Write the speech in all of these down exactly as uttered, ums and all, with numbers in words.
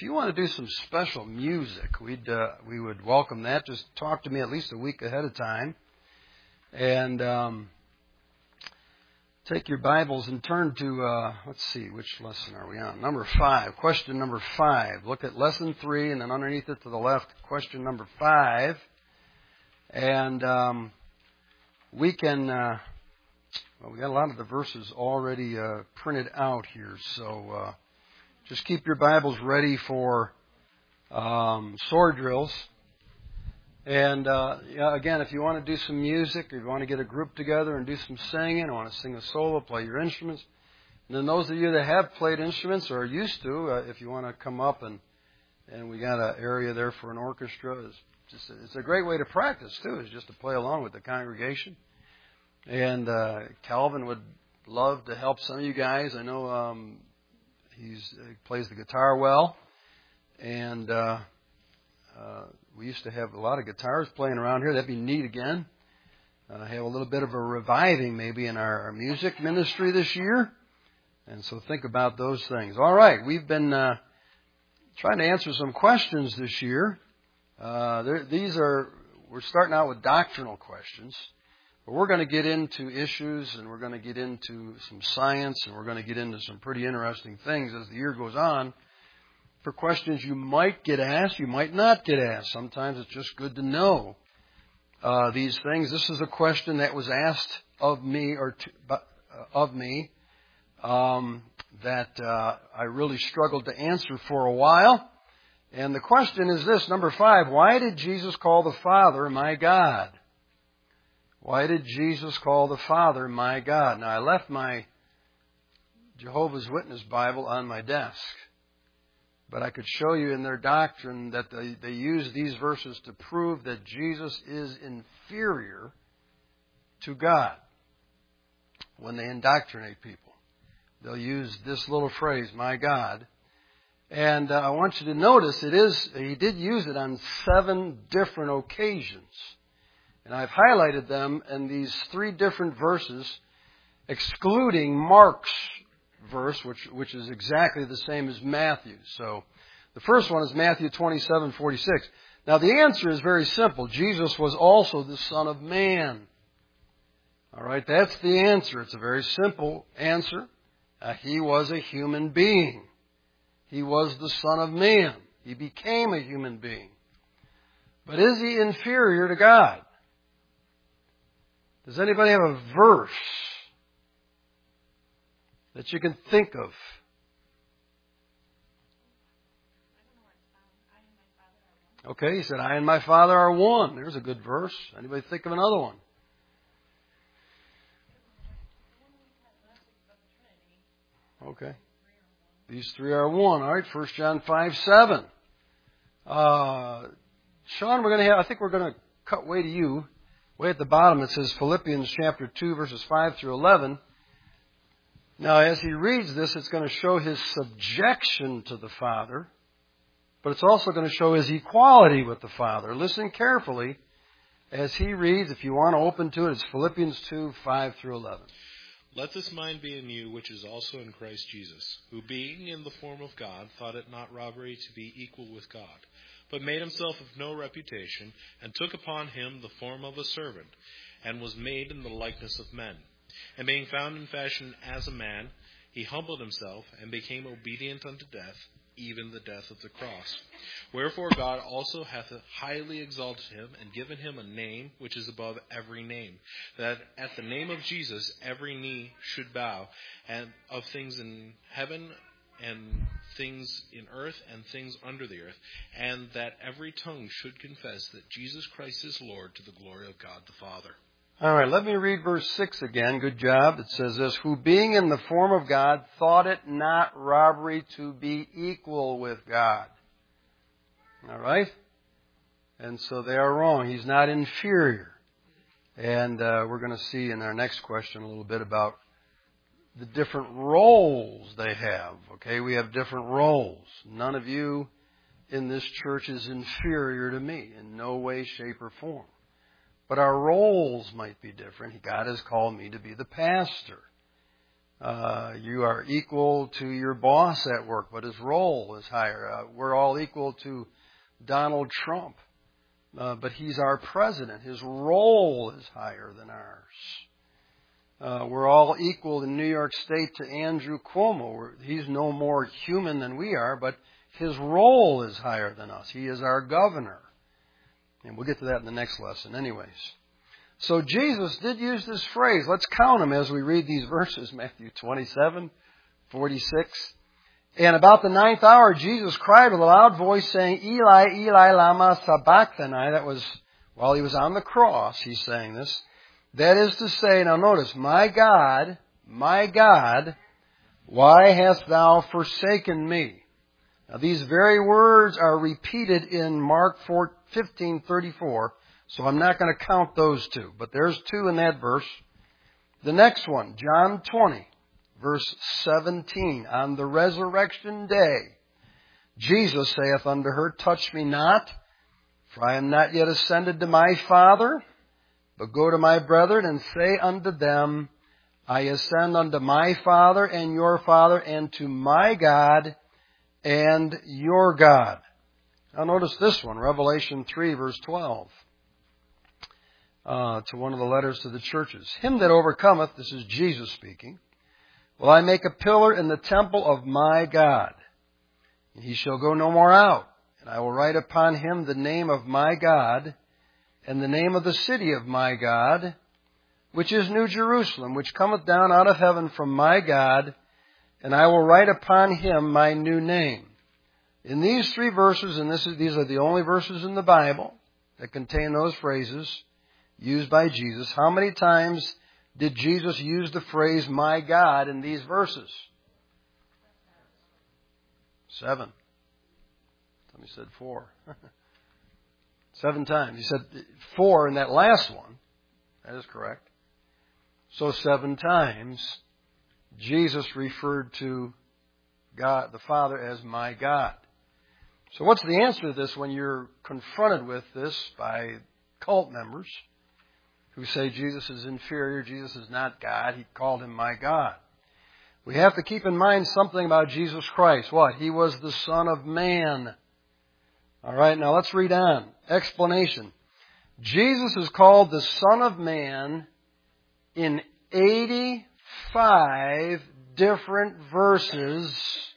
If you want to do some special music, we'd uh, we would welcome that. Just talk to me at least a week ahead of time. And um, take your Bibles and turn to, uh, let's see, which lesson are we on? Number five, question number five. Look at lesson three, and then underneath it to the left, question number five. And um, we can, uh, well, we got a lot of the verses already uh, printed out here, so uh, just keep your Bibles ready for um, sword drills. And uh, yeah, again, if you want to do some music, if you want to get a group together and do some singing, or want to sing a solo, play your instruments. And then those of you that have played instruments or are used to, uh, if you want to come up and and we got an area there for an orchestra, it's just a, it's a great way to practice too. Is just to play along with the congregation. And uh, Calvin would love to help some of you guys. I know um, he's he plays the guitar well, and. Uh, Uh, we used to have a lot of guitars playing around here. That'd be neat again. Uh, have a little bit of a reviving maybe in our, our music ministry this year. And so think about those things. All right. We've been uh, trying to answer some questions this year. Uh, there, these are, we're starting out with doctrinal questions. But we're going to get into issues, and we're going to get into some science, and we're going to get into some pretty interesting things as the year goes on. For questions you might get asked, you might not get asked. Sometimes it's just good to know uh, these things. This is a question that was asked of me or to, uh, of me um, that uh, I really struggled to answer for a while. And the question is this, number five: why did Jesus call the Father my God? Why did Jesus call the Father my God? Now, I left my Jehovah's Witness Bible on my desk. But I could show you in their doctrine that they, they use these verses to prove that Jesus is inferior to God when they indoctrinate people. They'll use this little phrase, my God. And uh, I want you to notice it is, he did use it on seven different occasions. And I've highlighted them in these three different verses, excluding Mark's verse, which which is exactly the same as Matthew. So the first one is Matthew twenty-seven forty-six. Now the answer is very simple. Jesus was also the Son of Man. All right, that's the answer. It's a very simple answer. Uh, he was a human being. He was the Son of Man. He became a human being. But is he inferior to God? Does anybody have a verse that you can think of? Okay, he said, I and my Father are one. There's a good verse. Anybody think of another one? Okay. These three are one. All right, First John five seven. Uh, Sean, we're going to have, I think we're going to cut way to you. Way at the bottom it says Philippians chapter two, verses five through eleven. Now, as he reads this, it's going to show his subjection to the Father, but it's also going to show his equality with the Father. Listen carefully as he reads. If you want to open to it, it's Philippians two, five through eleven. Let this mind be in you, which is also in Christ Jesus, who being in the form of God, thought it not robbery to be equal with God, but made himself of no reputation, and took upon him the form of a servant, and was made in the likeness of men. And being found in fashion as a man, he humbled himself and became obedient unto death, even the death of the cross. Wherefore God also hath highly exalted him and given him a name which is above every name, that at the name of Jesus every knee should bow, and of things in heaven and things in earth and things under the earth, and that every tongue should confess that Jesus Christ is Lord, to the glory of God the Father. All right, let me read verse six again. Good job. It says this, who being in the form of God thought it not robbery to be equal with God. All right? And so they are wrong. He's not inferior. And uh, we're going to see in our next question a little bit about the different roles they have. Okay, we have different roles. None of you in this church is inferior to me in no way, shape, or form. But our roles might be different. God has called me to be the pastor. Uh, you are equal to your boss at work, but his role is higher. Uh, we're all equal to Donald Trump, uh, but he's our president. His role is higher than ours. Uh, we're all equal in New York State to Andrew Cuomo. We're, he's no more human than we are, but his role is higher than us. He is our governor. And we'll get to that in the next lesson anyways. So Jesus did use this phrase. Let's count them as we read these verses. Matthew twenty-seven, forty-six. And about the ninth hour, Jesus cried with a loud voice, saying, Eli, Eli, lama sabachthani. That was while he was on the cross, he's saying this. That is to say, now notice, my God, my God, why hast thou forsaken me? Now these very words are repeated in Mark fifteen thirty-four. So I'm not going to count those two, but there's two in that verse. The next one, John twenty, verse seventeen. On the resurrection day, Jesus saith unto her, Touch me not, for I am not yet ascended to my Father, but go to my brethren and say unto them, I ascend unto my Father and your Father, and to my God and your God. Now notice this one, Revelation three, verse twelve. Uh, to one of the letters to the churches. Him that overcometh, this is Jesus speaking, will I make a pillar in the temple of my God. And he shall go no more out. And I will write upon him the name of my God, and the name of the city of my God, which is New Jerusalem, which cometh down out of heaven from my God, and I will write upon him my new name. In these three verses, and this is, these are the only verses in the Bible that contain those phrases, used by Jesus. How many times did Jesus use the phrase, my God, in these verses? Seven. Somebody said four. Seven times. He said four in that last one. That is correct. So seven times Jesus referred to God, the Father, as my God. So what's the answer to this when you're confronted with this by cult members who say Jesus is inferior, Jesus is not God, he called him my God? We have to keep in mind something about Jesus Christ. What? He was the Son of Man. All right, now let's read on. Explanation. Jesus is called the Son of Man in eighty-five different verses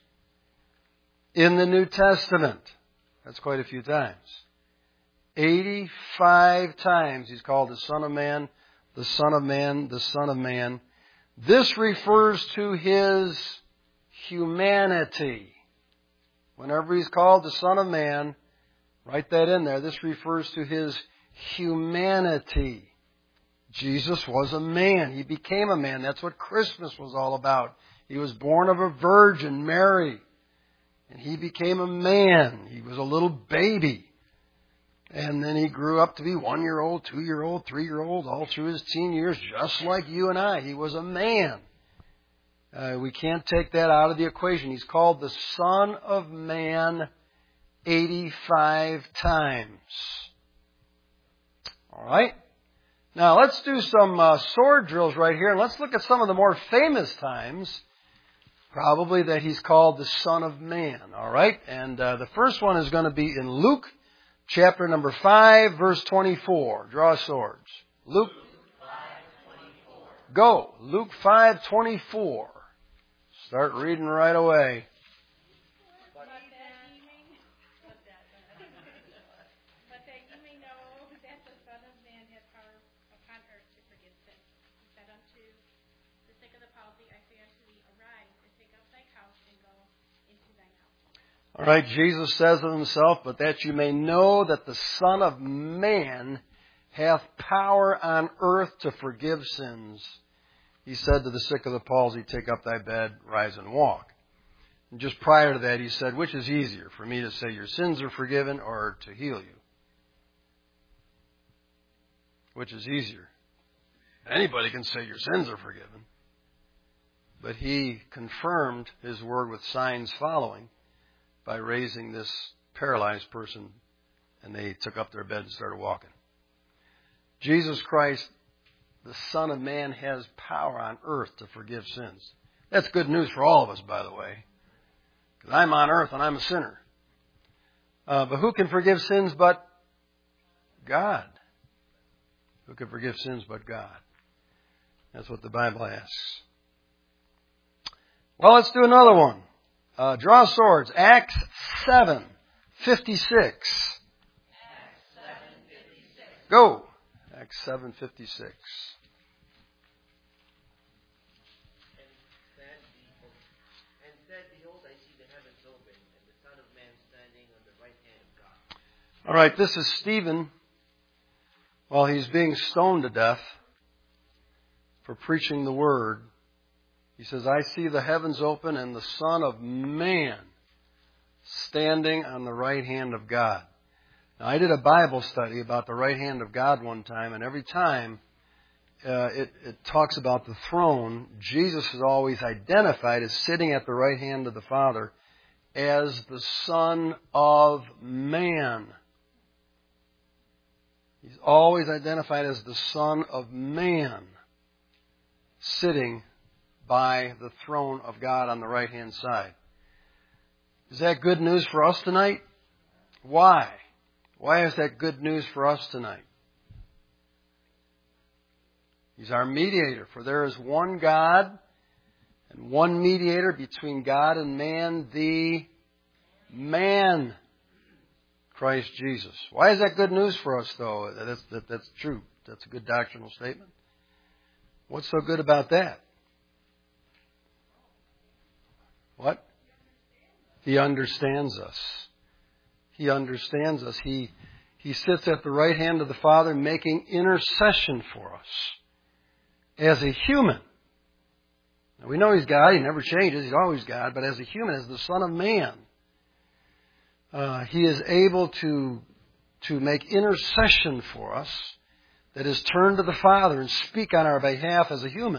in the New Testament. That's quite a few times. eighty-five times he's called the Son of Man, the Son of Man, the Son of Man. This refers to his humanity. Whenever he's called the Son of Man, write that in there. This refers to his humanity. Jesus was a man. He became a man. That's what Christmas was all about. He was born of a virgin, Mary. And he became a man. He was a little baby. And then he grew up to be one-year-old, two-year-old, three-year-old, all through his teen years, just like you and I. He was a man. Uh, we can't take that out of the equation. He's called the Son of Man eighty-five times. All right? Now, let's do some uh, sword drills right here, and let's look at some of the more famous times, probably, that he's called the Son of Man. All right? And uh, the first one is going to be in Luke chapter number five, verse twenty-four. Draw swords. Luke Go. Luke five twenty-four. Start reading right away. All right, Jesus says of himself, but that you may know that the Son of Man hath power on earth to forgive sins. He said to the sick of the palsy, take up thy bed, rise and walk. And just prior to that, he said, which is easier, for me to say your sins are forgiven or to heal you? Which is easier? Anybody can say your sins are forgiven. But he confirmed his word with signs following by raising this paralyzed person, and they took up their bed and started walking. Jesus Christ, the Son of Man, has power on earth to forgive sins. That's good news for all of us, by the way. Because I'm on earth and I'm a sinner. Uh, but who can forgive sins but God? Who can forgive sins but God? That's what the Bible asks. Well, let's do another one. Uh, draw swords. Acts seven fifty-six. Go. Acts seven fifty-six. All right, this is Stephen while he's being stoned to death for preaching the word. He says, I see the heavens open and the Son of Man standing on the right hand of God. Now, I did a Bible study about the right hand of God one time, and every time uh, it, it talks about the throne, Jesus is always identified as sitting at the right hand of the Father as the Son of Man. He's always identified as the Son of Man, sitting by the throne of God on the right-hand side. Is that good news for us tonight? Why? Why is that good news for us tonight? He's our mediator, for there is one God and one mediator between God and man, the man, Christ Jesus. Why is that good news for us, though? That's, that, that's true. That's a good doctrinal statement. What's so good about that? What? He understands us. He understands us. He, he sits at the right hand of the Father making intercession for us as a human. Now, we know He's God. He never changes. He's always God. But as a human, as the Son of Man, Uh, he is able to, to make intercession for us that is turned to the Father and speak on our behalf as a human.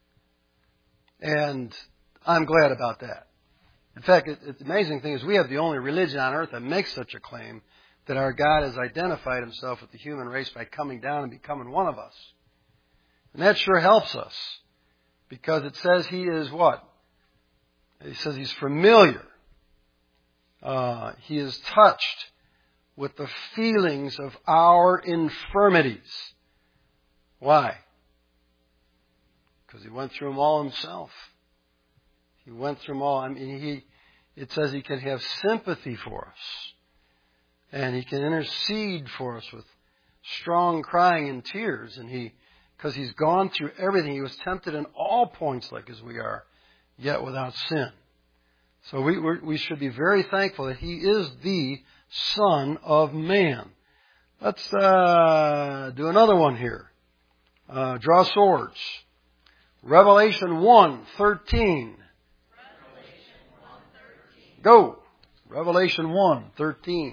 And I'm glad about that. In fact, it, it, the amazing thing is we have the only religion on earth that makes such a claim, that our God has identified Himself with the human race by coming down and becoming one of us. And that sure helps us, because it says He is what? It says He's familiar. Uh, he is touched with the feelings of our infirmities. Why? Because He went through them all Himself. He went through them all. I mean, he. It says He can have sympathy for us. And He can intercede for us with strong crying and tears. And He, because He's gone through everything. He was tempted in all points like as we are, yet without sin. So we we should be very thankful that He is the Son of Man. Let's uh, do another one here. Uh, draw swords. Revelation one thirteen. Revelation one thirteen. Go. Revelation one thirteen.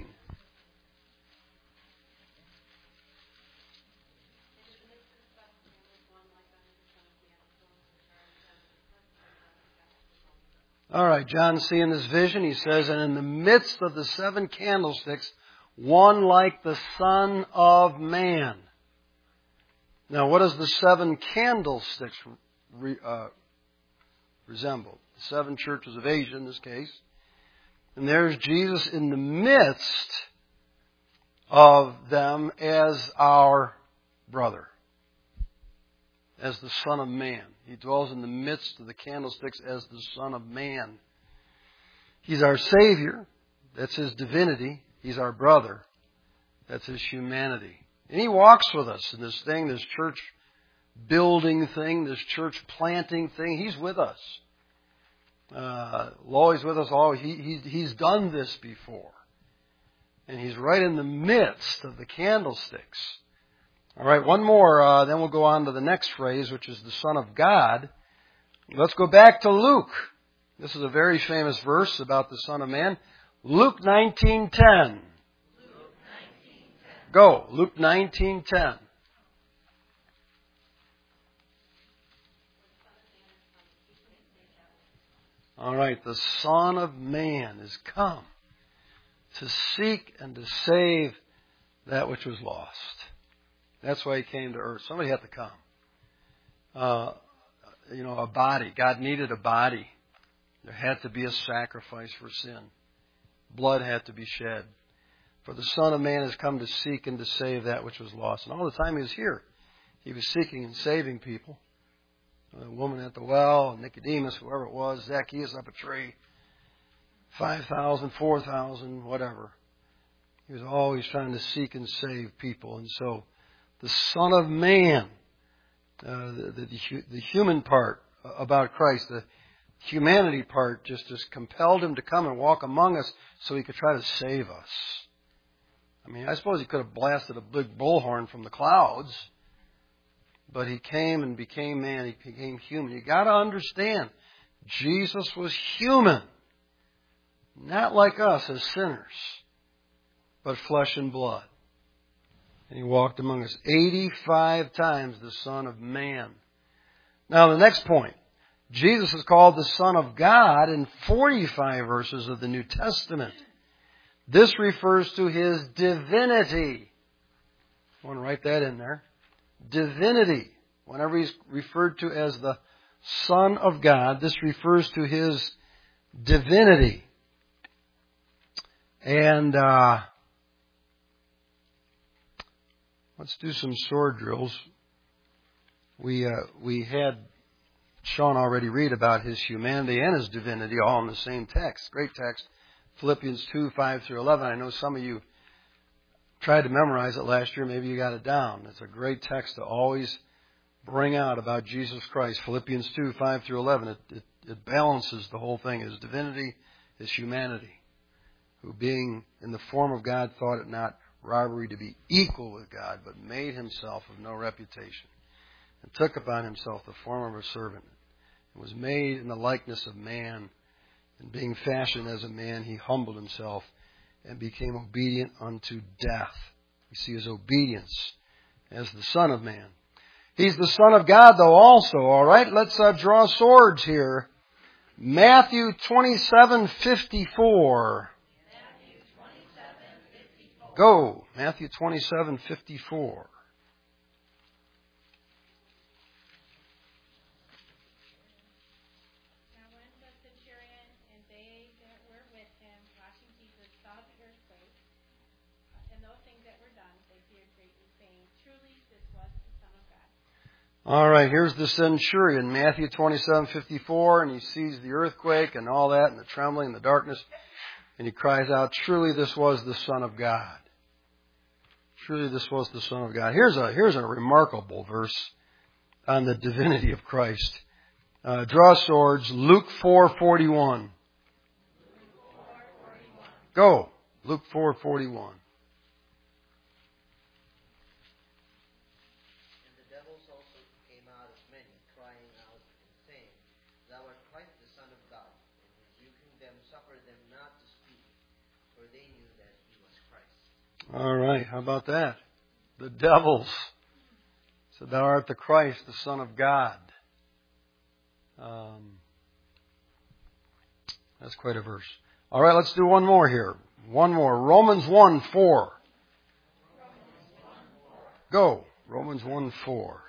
All right, John seeing this vision, he says, and in the midst of the seven candlesticks, one like the Son of Man. Now, what does the seven candlesticks re, uh, resemble? The seven churches of Asia in this case. And there's Jesus in the midst of them as our brother, as the Son of Man. He dwells in the midst of the candlesticks as the Son of Man. He's our Savior. That's His divinity. He's our brother. That's His humanity. And He walks with us in this thing, this church building thing, this church planting thing. He's with us. Uh, always with us. All he, he, He's done this before. And He's right in the midst of the candlesticks. All right, one more, uh, then we'll go on to the next phrase, which is the Son of God. Let's go back to Luke. This is a very famous verse about the Son of Man. Luke nineteen ten. Go, Luke nineteen ten. All right, the Son of Man is come to seek and to save that which was lost. That's why He came to earth. Somebody had to come. Uh, you know, a body. God needed a body. There had to be a sacrifice for sin. Blood had to be shed. For the Son of Man has come to seek and to save that which was lost. And all the time He was here, He was seeking and saving people. The woman at the well, Nicodemus, whoever it was, Zacchaeus up a tree, five thousand, four thousand, whatever. He was always trying to seek and save people. And so the Son of Man, uh, the, the, the human part about Christ, the humanity part just, just compelled Him to come and walk among us so He could try to save us. I mean, I suppose He could have blasted a big bullhorn from the clouds, but He came and became man. He became human. You got to understand, Jesus was human, not like us as sinners, but flesh and blood. And He walked among us eighty-five times, the Son of Man. Now, the next point. Jesus is called the Son of God in forty-five verses of the New Testament. This refers to His divinity. I want to write that in there. Divinity. Whenever He's referred to as the Son of God, this refers to His divinity. And uh, let's do some sword drills. We uh, we had Sean already read about His humanity and His divinity all in the same text. Great text. Philippians two, five through eleven. I know some of you tried to memorize it last year. Maybe you got it down. It's a great text to always bring out about Jesus Christ. Philippians two, five through eleven. It, it, it balances the whole thing. His divinity, His humanity. Who being in the form of God thought it not robbery to be equal with God, but made Himself of no reputation. And took upon Himself the form of a servant. And was made in the likeness of man. And being fashioned as a man, He humbled Himself and became obedient unto death. We see His obedience as the Son of Man. He's the Son of God, though, also. All right, let's uh, draw swords here. Matthew twenty-seven fifty-four. Matthew twenty-seven fifty-four. Go. Matthew twenty-seven fifty-four. All right, here's the centurion, Matthew twenty-seven fifty-four, and he sees the earthquake and all that, and the trembling and the darkness, and he cries out, "Truly this was the Son of God." Truly this was the Son of God. Here's a here's a remarkable verse on the divinity of Christ. Uh, draw swords, Luke four forty-one. Go, Luke four forty-one. All right, how about that? The devils said, "Thou art the Christ, the Son of God." Um, that's quite a verse. All right, let's do one more here. One more. Romans one four. Go. Romans one four.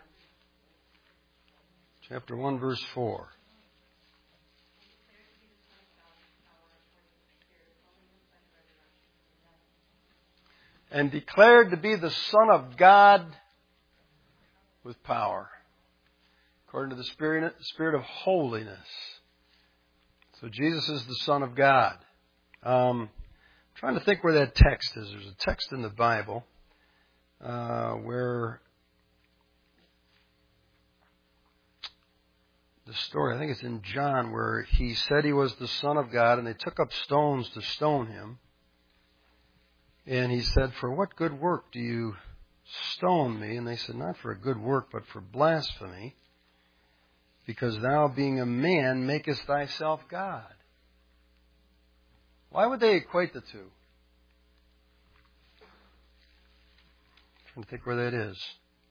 Chapter one, verse four. And declared to be the Son of God with power, according to the Spirit, Spirit of holiness. So Jesus is the Son of God. Um, I'm trying to think where that text is. There's a text in the Bible uh, where the story, I think it's in John, where He said He was the Son of God, and they took up stones to stone Him. And He said, "For what good work do you stone me?" And they said, "Not for a good work, but for blasphemy, because thou, being a man, makest thyself God." Why would they equate the two? I'm trying to think where that is.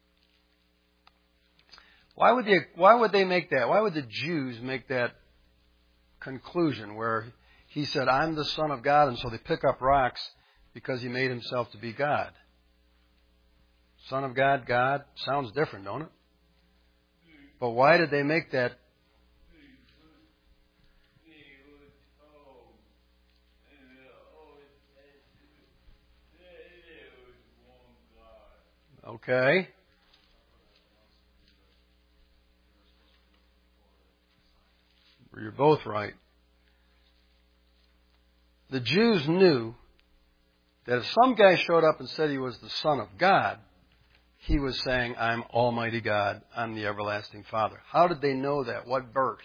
Why would they, why would they make that? Why would the Jews make that conclusion where He said, "I'm the Son of God," and so they pick up rocks because He made Himself to be God? Son of God, God, sounds different, don't it? But why did they make that? Okay. You're both right. The Jews knew that if some guy showed up and said he was the Son of God, he was saying, I'm Almighty God, I'm the Everlasting Father. How did they know that? What verse?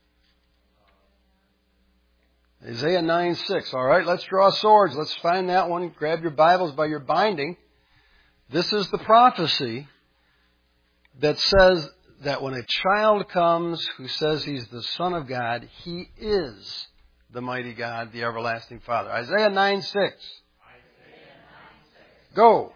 Isaiah nine six. All right, let's draw swords. Let's find that one. Grab your Bibles by your binding. This is the prophecy that says that when a child comes who says he's the Son of God, he is the mighty God, the Everlasting Father. Isaiah nine six. Go.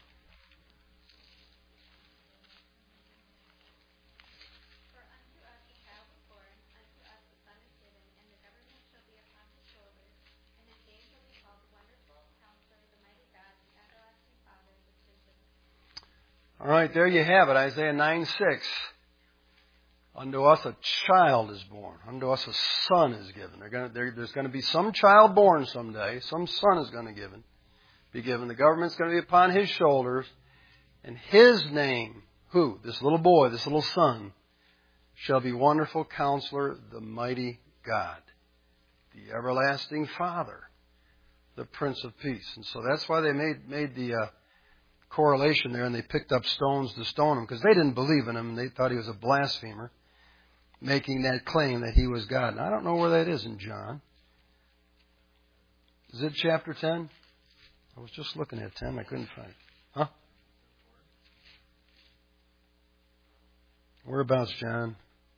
All right, there you have it, Isaiah nine six. Unto us a child is born. Unto us a son is given. They're gonna, there's going to be some child born someday. Some son is going to given, be given. The government's going to be upon his shoulders. And his name, who? This little boy, this little son, shall be Wonderful Counselor, the Mighty God, the Everlasting Father, the Prince of Peace. And so that's why they made, made the... Uh, correlation there, and they picked up stones to stone him because they didn't believe in him and they thought he was a blasphemer making that claim that he was God. And I don't know where that is in John. Is it chapter ten? I was just looking at ten. I couldn't find it. Huh? Whereabouts, John?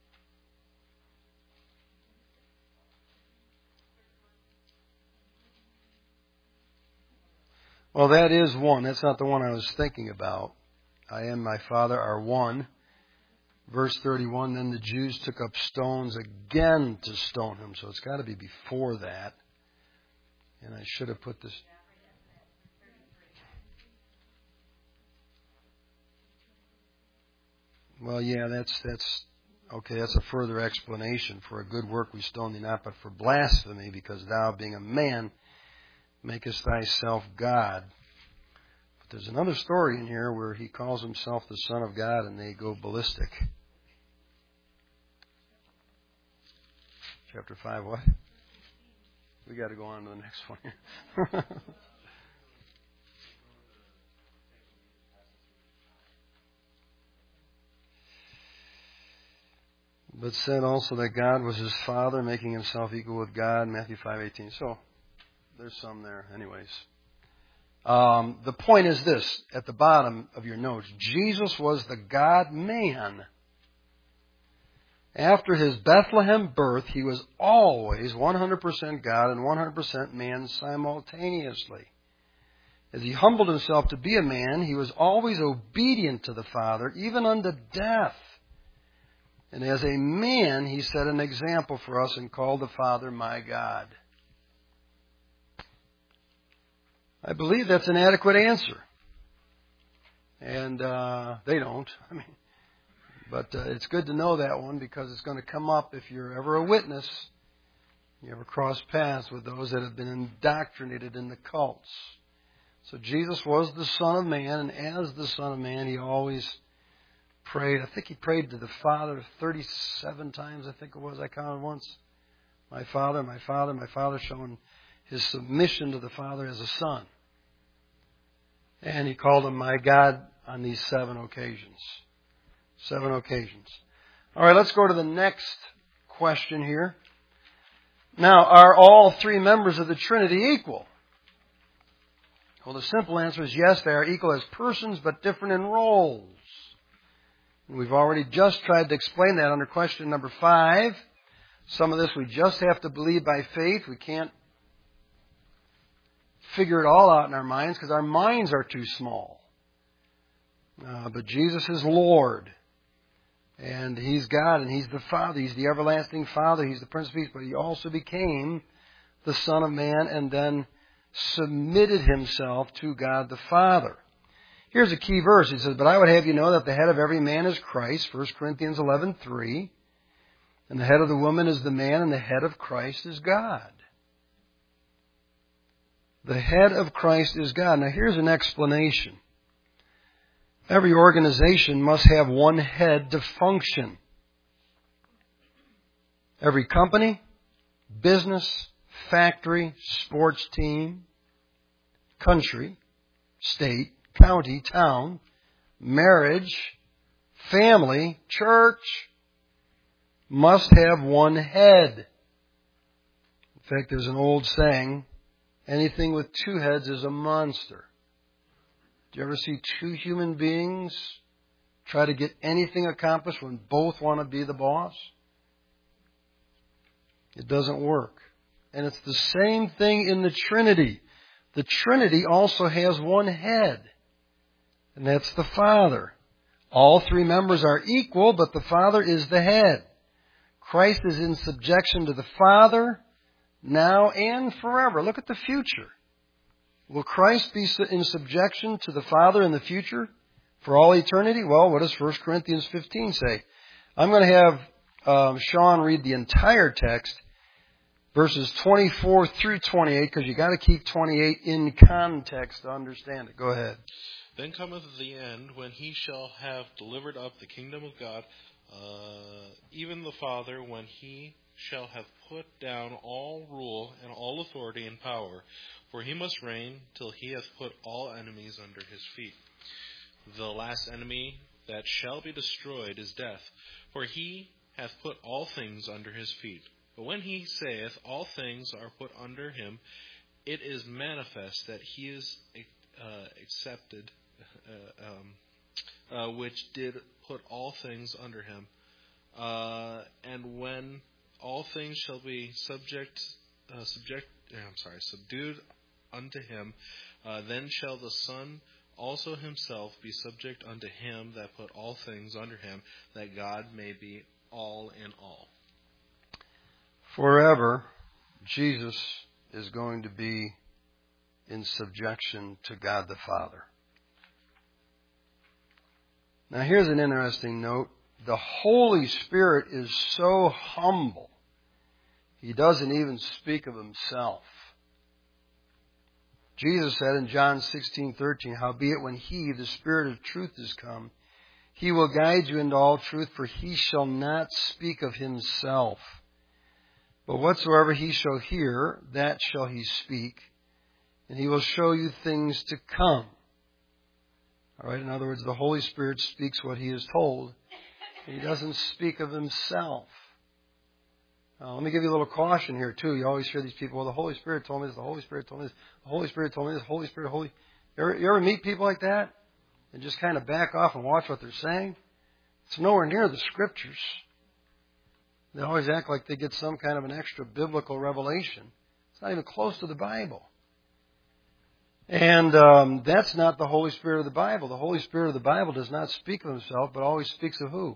Well, that is one. That's not the one I was thinking about. I and my Father are one. Verse thirty-one, then the Jews took up stones again to stone him. So it's got to be before that. And I should have put this... Well, yeah, that's, that's, okay, that's a further explanation. For a good work we stone thee not, but for blasphemy, because thou, being a man, makest thyself God. But there's another story in here where he calls himself the Son of God and they go ballistic. Chapter five, what? We got to go on to the next one here. But said also that God was his Father, making himself equal with God, Matthew five eighteen. So, there's some there. Anyways. Um, the point is this, at the bottom of your notes. Jesus was the God-man. After his Bethlehem birth, he was always one hundred percent God and one hundred percent man simultaneously. As he humbled himself to be a man, he was always obedient to the Father, even unto death. And as a man, he set an example for us and called the Father my God. I believe that's an adequate answer. And uh, they don't. I mean, but uh, it's good to know that one because it's going to come up if you're ever a witness. You ever cross paths with those that have been indoctrinated in the cults. So Jesus was the Son of Man, and as the Son of Man, he always prayed. I think he prayed to the Father thirty-seven times, I think it was. I counted once. My Father, my Father, my Father, showing his submission to the Father as a son. And he called him my God on these seven occasions. Seven occasions. All right, let's go to the next question here. Now, are all three members of the Trinity equal? Well, the simple answer is yes, they are equal as persons, but different in roles. And we've already just tried to explain that under question number five. Some of this we just have to believe by faith. We can't figure it all out in our minds because our minds are too small. Uh, but Jesus is Lord. And He's God and He's the Father. He's the everlasting Father. He's the Prince of Peace. But He also became the Son of Man and then submitted Himself to God the Father. Here's a key verse. He says, but I would have you know that the head of every man is Christ, First Corinthians eleven three. And the head of the woman is the man, and the head of Christ is God. The head of Christ is God. Now here's an explanation. Every organization must have one head to function. Every company, business, factory, sports team, country, state, county, town, marriage, family, church, must have one head. In fact, there's an old saying, anything with two heads is a monster. Do you ever see two human beings try to get anything accomplished when both want to be the boss? It doesn't work. And it's the same thing in the Trinity. The Trinity also has one head, and that's the Father. All three members are equal, but the Father is the head. Christ is in subjection to the Father now and forever. Look at the future. Will Christ be in subjection to the Father in the future for all eternity? Well, what does First Corinthians fifteen say? I'm going to have um, Sean read the entire text, verses twenty-four through twenty-eight, because you got to keep twenty-eight in context to understand it. Go ahead. Then cometh the end, when he shall have delivered up the kingdom of God, uh, even the Father, when he shall have put down all rule and all authority and power. For he must reign till he hath put all enemies under his feet. The last enemy that shall be destroyed is death, for he hath put all things under his feet. But when he saith, all things are put under him, it is manifest that he is uh, accepted, uh, um, uh, which did put all things under him. Uh, and when all things shall be subject, uh, subject, I'm sorry, subdued unto him, uh, then shall the Son also himself be subject unto him that put all things under him, that God may be all in all. Forever, Jesus is going to be in subjection to God the Father. Now here's an interesting note. The Holy Spirit is so humble, He doesn't even speak of Himself. Jesus said in John sixteen thirteen, howbeit when He, the Spirit of truth, is come, He will guide you into all truth, for He shall not speak of Himself. But whatsoever He shall hear, that shall He speak, and He will show you things to come. All right, in other words, the Holy Spirit speaks what He is told. He doesn't speak of Himself. Uh, let me give you a little caution here, too. You always hear these people, well, the Holy Spirit told me this, the Holy Spirit told me this, the Holy Spirit told me this, the Holy Spirit, Holy... You ever, you ever meet people like that? And just kind of back off and watch what they're saying? It's nowhere near the Scriptures. They always act like they get some kind of an extra biblical revelation. It's not even close to the Bible. And um, that's not the Holy Spirit of the Bible. The Holy Spirit of the Bible does not speak of Himself, but always speaks of who?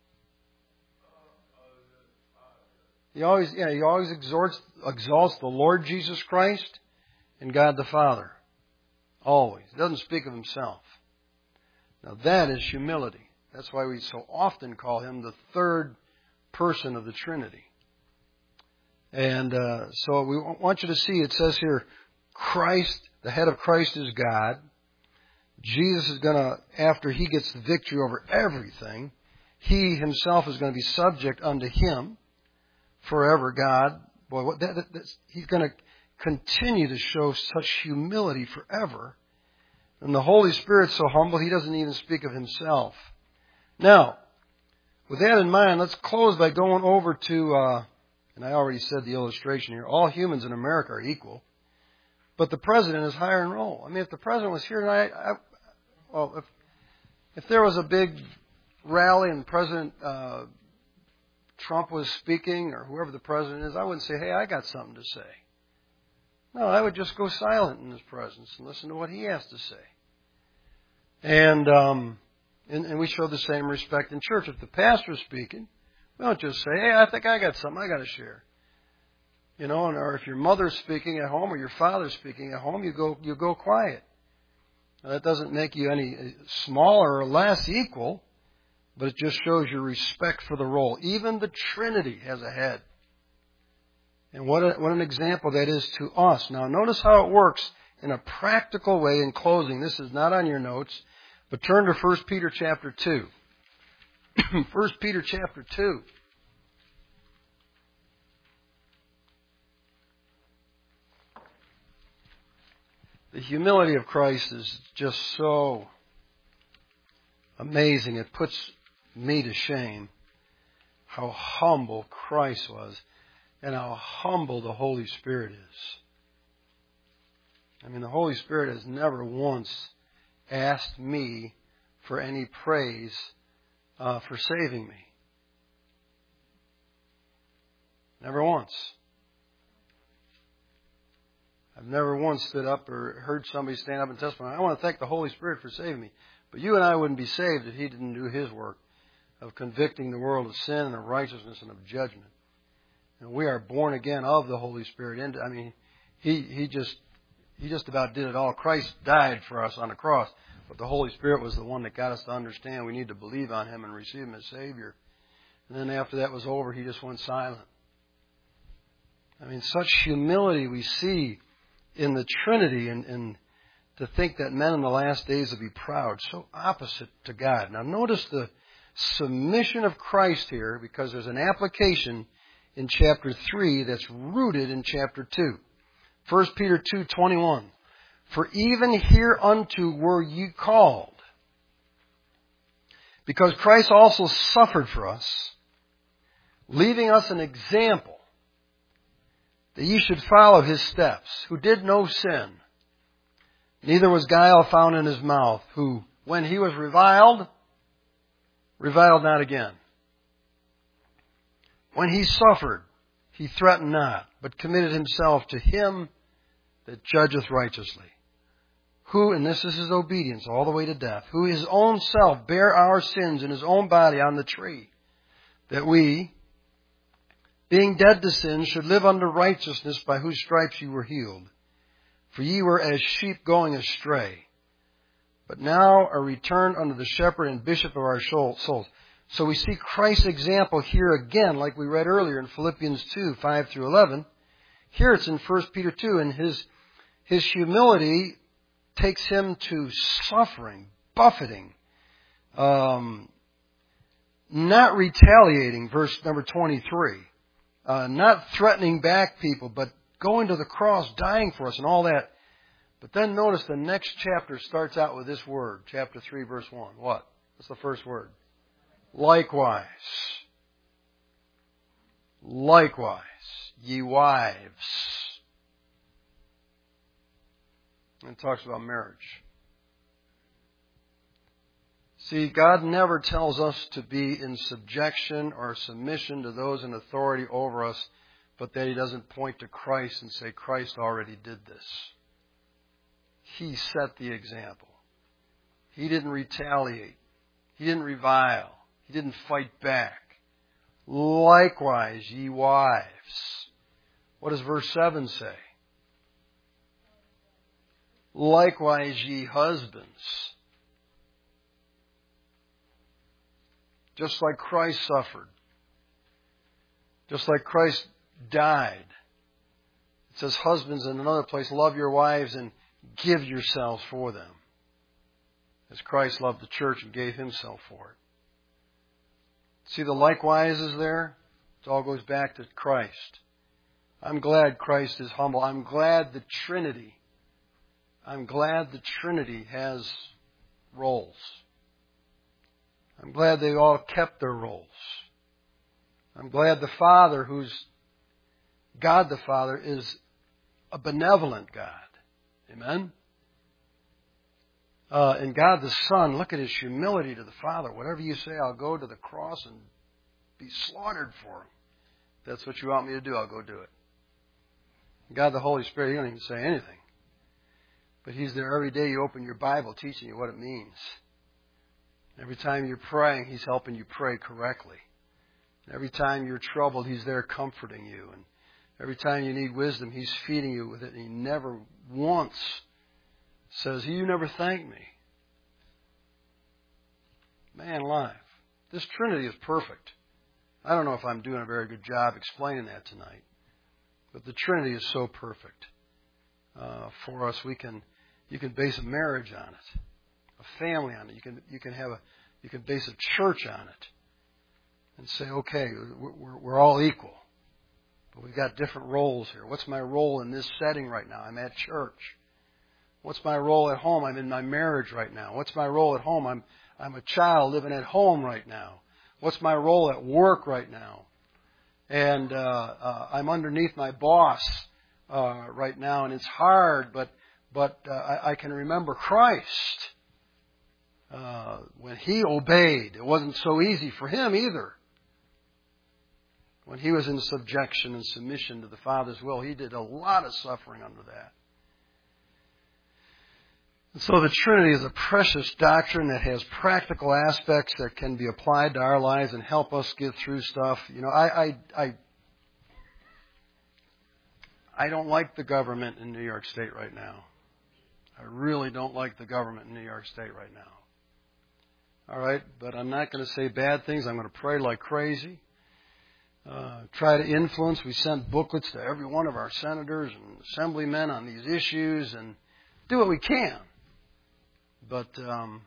He always, yeah, he always exhorts, exalts the Lord Jesus Christ and God the Father. Always. He doesn't speak of Himself. Now that is humility. That's why we so often call Him the third person of the Trinity. And uh, so we want you to see, it says here, Christ, the head of Christ is God. Jesus is going to, after He gets the victory over everything, He Himself is going to be subject unto Him forever. God, boy, what, that, that, that's, He's going to continue to show such humility forever. And the Holy Spirit's so humble, He doesn't even speak of Himself. Now, with that in mind, let's close by going over to, uh, and I already said the illustration here, all humans in America are equal, but the President is higher in role. I mean, if the President was here tonight, I, well, if, if there was a big rally and President uh, Trump was speaking, or whoever the President is, I wouldn't say, hey, I got something to say. No, I would just go silent in His presence and listen to what He has to say. And, um, and, and we show the same respect in church. If the pastor's speaking, we don't just say, hey, I think I got something I got to share. You know, or if your mother's speaking at home or your father's speaking at home, you go, you go quiet. Now, that doesn't make you any smaller or less equal, but it just shows your respect for the role. Even the Trinity has a head. And what, a, what an example that is to us. Now, notice how it works in a practical way in closing. This is not on your notes, but turn to First Peter chapter two. First Peter chapter two. The humility of Christ is just so amazing. It puts me to shame how humble Christ was and how humble the Holy Spirit is. I mean, the Holy Spirit has never once asked me for any praise uh, for saving me. Never once. I've never once stood up or heard somebody stand up and testify, I want to thank the Holy Spirit for saving me. But you and I wouldn't be saved if He didn't do His work of convicting the world of sin and of righteousness and of judgment. And we are born again of the Holy Spirit. And I mean, He He just He just about did it all. Christ died for us on the cross, but the Holy Spirit was the one that got us to understand we need to believe on Him and receive Him as Savior. And then after that was over, He just went silent. I mean, such humility we see in the Trinity, and, and to think that men in the last days will be proud, so opposite to God. Now notice the submission of Christ here, because there's an application in chapter three that's rooted in chapter two. First Peter two twenty-one. For even hereunto were ye called, because Christ also suffered for us, leaving us an example, that ye should follow His steps, who did no sin, neither was guile found in His mouth, who, when He was reviled, reviled not again. When He suffered, He threatened not, but committed Himself to Him that judgeth righteously, who, and this is His obedience all the way to death, who His own self bare our sins in His own body on the tree, that we, being dead to sin, should live unto righteousness, by whose stripes ye were healed. For ye were as sheep going astray, but now are returned unto the shepherd and bishop of our souls. So we see Christ's example here again, like we read earlier in Philippians two, five through eleven. Here it's in First Peter two, and his, his humility takes Him to suffering, buffeting, um, not retaliating, verse number twenty-three. Uh, not threatening back people, but going to the cross, dying for us and all that. But then notice the next chapter starts out with this word, chapter three, verse one. What? What's the first word? Likewise. Likewise, ye wives. And it talks about marriage. See, God never tells us to be in subjection or submission to those in authority over us, but that He doesn't point to Christ and say, Christ already did this. He set the example. He didn't retaliate. He didn't revile. He didn't fight back. Likewise, ye wives. What does verse seven say? Likewise, ye husbands. Just like Christ suffered. Just like Christ died. It says, husbands in another place, love your wives and give yourselves for them. As Christ loved the church and gave Himself for it. See the likewise is there? It all goes back to Christ. I'm glad Christ is humble. I'm glad the Trinity, I'm glad the Trinity has roles. I'm glad they all kept their roles. I'm glad the Father, who's God the Father, is a benevolent God. Amen? Uh, and God the Son, look at His humility to the Father. Whatever you say, I'll go to the cross and be slaughtered for Him. If that's what you want me to do, I'll go do it. God the Holy Spirit, He don't even say anything. But He's there every day you open your Bible teaching you what it means. Every time you're praying, He's helping you pray correctly. Every time you're troubled, He's there comforting you. And every time you need wisdom, He's feeding you with it. And He never once says, you never thanked me. Man alive. This Trinity is perfect. I don't know if I'm doing a very good job explaining that tonight. But the Trinity is so perfect. Uh, for us, we can, you can base a marriage on it, a family on it. You can, you can have a, you can base a church on it, and say, okay, we're, we're all equal, but we've got different roles here. What's my role in this setting right now? I'm at church. What's my role at home? I'm in my marriage right now. What's my role at home? I'm, I'm a child living at home right now. What's my role at work right now? And uh, uh, I'm underneath my boss uh, right now, and it's hard, but but uh, I, I can remember Christ. Uh, when He obeyed, it wasn't so easy for Him either. When He was in subjection and submission to the Father's will, He did a lot of suffering under that. And so the Trinity is a precious doctrine that has practical aspects that can be applied to our lives and help us get through stuff. You know, I I I, I don't like the government in New York State right now. I really don't like the government in New York State right now. All right, but I'm not going to say bad things. I'm going to pray like crazy. Uh, try to influence. We sent booklets to every one of our senators and assemblymen on these issues, and do what we can. But, um,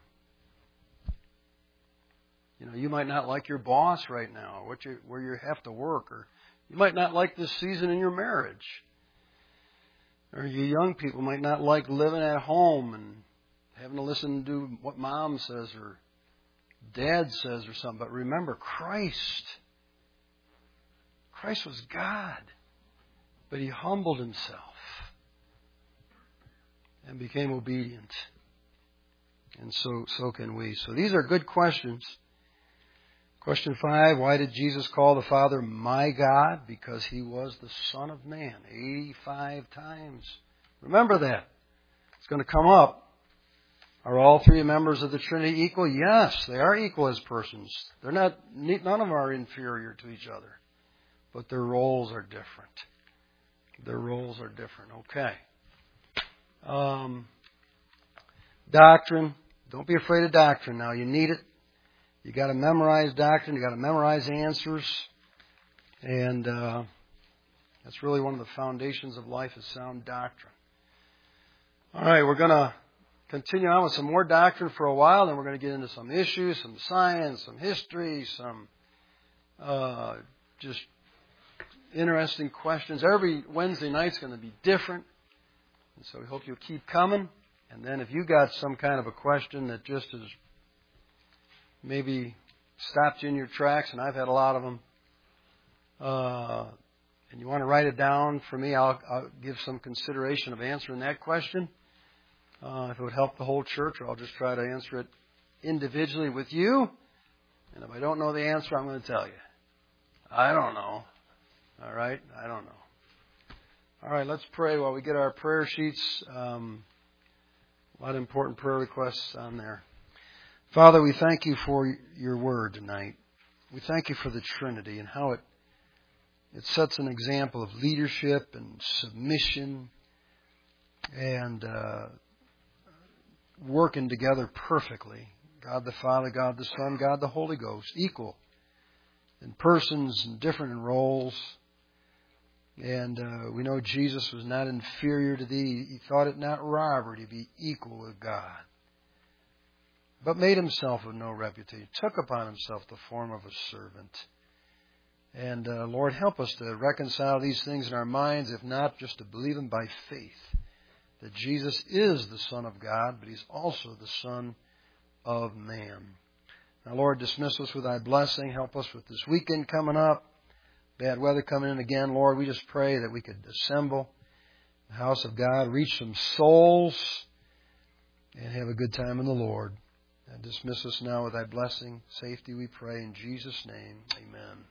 you know, you might not like your boss right now, or what you, where you have to work, or you might not like this season in your marriage. Or you young people might not like living at home and having to listen to what mom says or dad says or something. But remember, Christ. Christ was God. But He humbled Himself and became obedient. And so, so can we. So these are good questions. Question five, why did Jesus call the Father my God? Because He was the Son of Man eighty-five times. Remember that. It's going to come up. Are all three members of the Trinity equal? Yes, they are equal as persons. They're not, none of them are inferior to each other. But their roles are different. Their roles are different. Okay. Um, doctrine. Don't be afraid of doctrine now. You need it. You got to memorize doctrine. You got to memorize answers. And uh, that's really one of the foundations of life is sound doctrine. All right, we're going to continue on with some more doctrine for a while. Then we're going to get into some issues, some science, some history, some uh, just interesting questions. Every Wednesday night's going to be different. And so we hope you'll keep coming. And then if you got some kind of a question that just has maybe stopped you in your tracks, and I've had a lot of them, uh, and you want to write it down for me, I'll, I'll give some consideration of answering that question. Uh, if it would help the whole church, or I'll just try to answer it individually with you. And if I don't know the answer, I'm going to tell you. I don't know. All right? I don't know. All right, let's pray while we get our prayer sheets. Um, a lot of important prayer requests on there. Father, we thank You for Your word tonight. We thank You for the Trinity and how it it sets an example of leadership and submission and uh, working together perfectly. God the Father, God the Son, God the Holy Ghost, equal in persons and different in roles. And uh, we know Jesus was not inferior to Thee. He thought it not robbery to be equal with God, but made Himself of no reputation, took upon Himself the form of a servant. And uh, Lord, help us to reconcile these things in our minds, if not just to believe them by faith, that Jesus is the Son of God, but He's also the Son of man. Now, Lord, dismiss us with Thy blessing. Help us with this weekend coming up. Bad weather coming in again, Lord. We just pray that we could assemble the house of God, reach some souls, and have a good time in the Lord. And dismiss us now with Thy blessing. Safety we pray in Jesus' name. Amen.